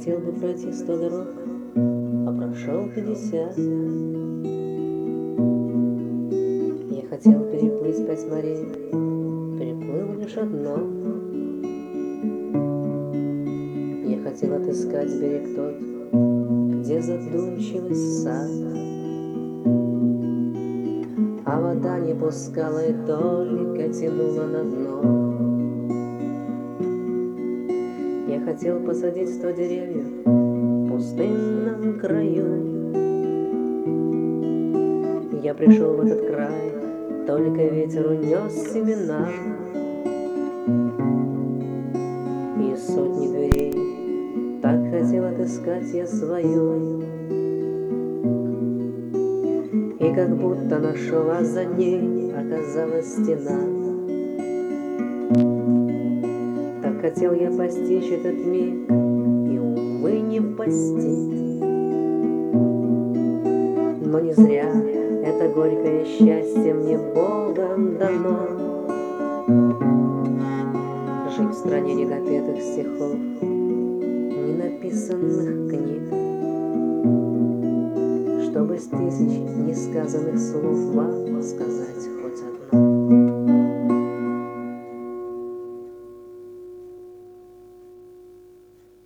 хотел бы пройти 100 дорог, а прошел 50. Я хотел переплыть 5 морей, переплыл лишь одно. Я хотел отыскать берег тот, где задумчивость сад, а вода не пускала и только тянула на дно. Я хотел посадить 100 деревьев в пустынном краю. Я пришел в этот край, только ветер унес семена. И сотни дверей так хотел отыскать я свою. И как будто нашел, а за ней оказалась стена. Так хотел я постичь этот миг, и, увы, не постиг. Но не зря это горькое счастье мне Богом дано. Жить в стране недопетых стихов, ненаписанных книг, чтобы с тысяч несказанных слов вам сказать хоть одно.